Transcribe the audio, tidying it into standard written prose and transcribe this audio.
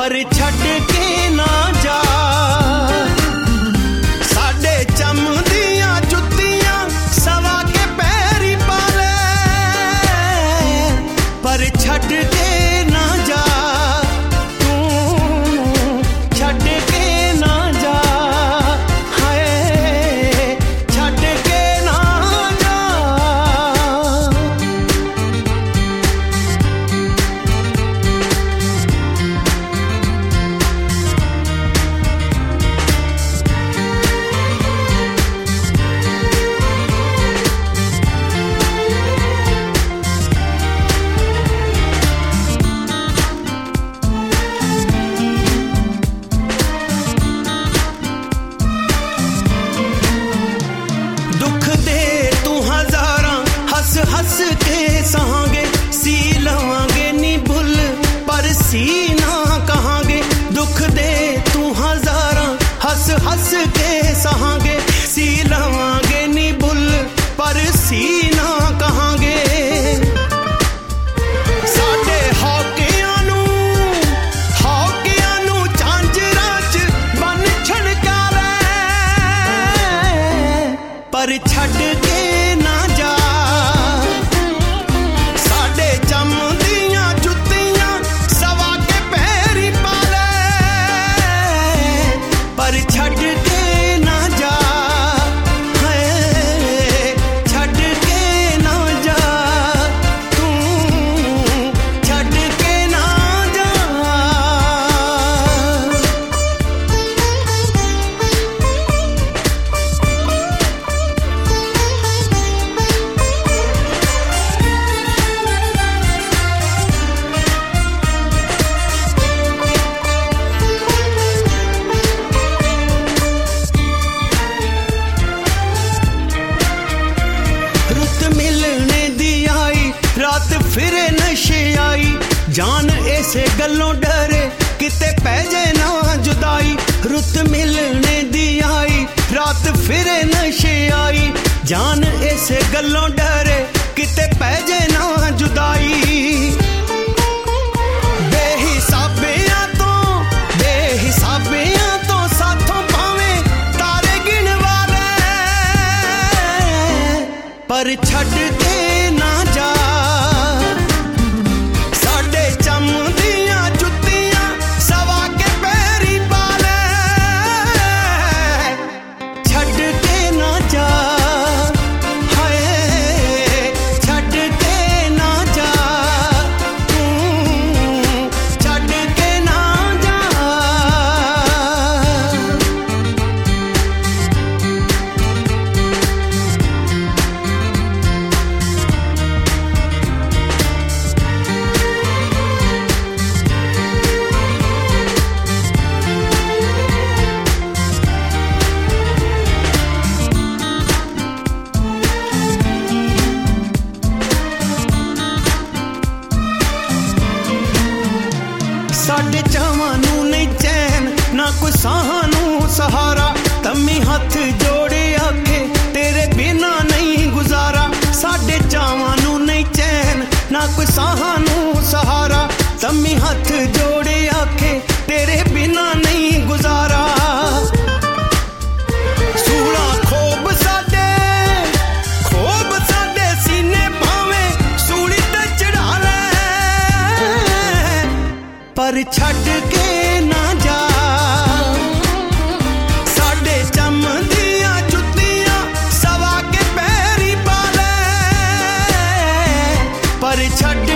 पर छड़ के ना जा साडे चमदियां जुत्तियां सवा के पैरी पा ले पर छड़ के ना जा तू छड़ के ना जा हाय छड़ के ना जा हंस के सहांगे सी लवांगे नी भुल पर सी ना कहांगे दुख दे तू हजारा हंस हंस के सहांगे सी लवांगे नी भुल पर सी ना कहांगे साडे हौकियां नू झांजरा च बन छड़का ले पर छड़ के ना जा पर छड़ के ना जा छड़ के ना जा तू छड़ के ना जा रात फिरे नशे आई जान ऐसे गलों डरे किते पै जाए ना जुदाई रुत मिलने दी आई रात फिरे नशे आई जान ऐसे गलों डरे किते पै जाए ना जुदाई बेहिसाबियां तो साथों पावे तारे गिन वाले पर छड़ के ना जा साडे चावां नू नहीं चैन ना कोई साहां नू सहारा तम्मी हथ जोड़े आखे तेरे बिना नहीं गुजारा साडे चावां नू नहीं चैन ना कोई साहां नू सहारा तम्मी हथ जोड़े आखे तेरे बिना नहीं गुजारा सूला खोब साडे सीने भावे सूली ते चढ़ा ले पर छड़ के ना जा साडे चमदियां जुत्तियां सवा के पैरी पा ले पर छड़